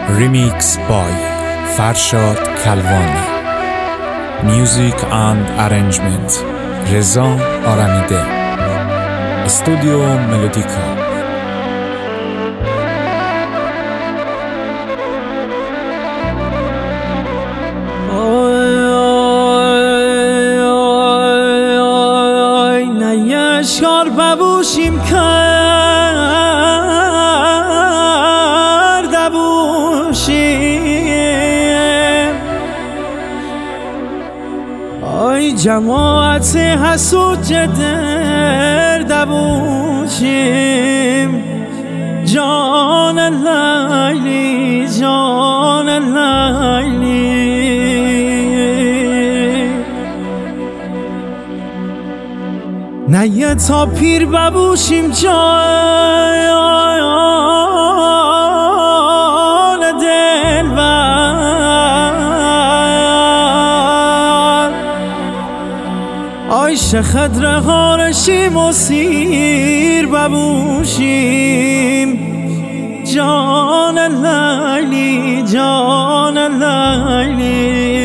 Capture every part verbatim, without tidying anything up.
Remix by Farshad Kalwani. Music and arrangement Reza Aramide. Studio Melodica. شار ببوشیم کرده بوشیم آی جماعت حسود جدر بوشیم جان لیلی جان لیلی نه تا پیر ببوشیم جان دلبر آی شخدر غارشیم و سیر ببوشیم جان لیلی جان لیلی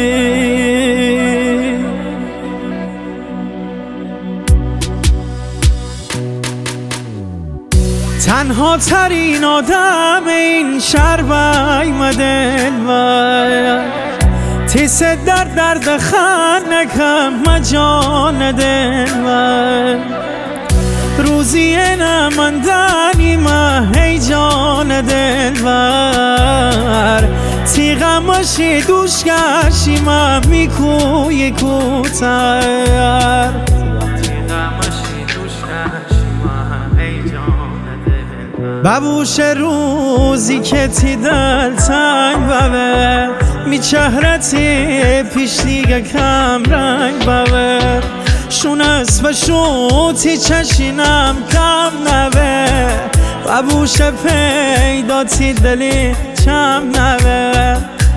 تنها ترین آدم این شهر بای دلبر تیس در درد خان نکم مجان دلبر روزی نماندنی ما هی جان دلبر تیغمشی دوش گشی ما میکوی کوتر ببوش روزی که تی دل تنگ ببه می چهرتی پیش دیگه کم رنگ ببه شونست و شوتی چشینم کم نبه ببوش پیدا تی دلی چم نبه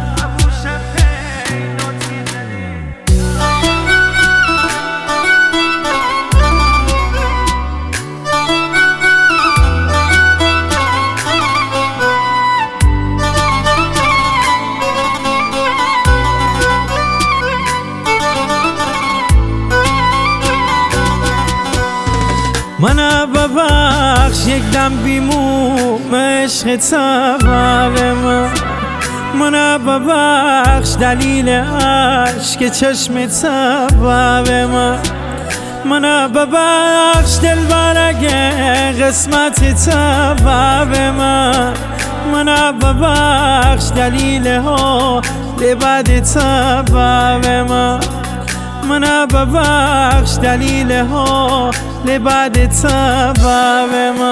من ببخش یک دم بیموم عشق سبب من من ببخش دلیل عشق چشم سبب من من ببخش دلبر اگه قسمت سبب من من ببخش دلیل ها لبد سبب من من ببخش دلیل ها لبعد سبب ما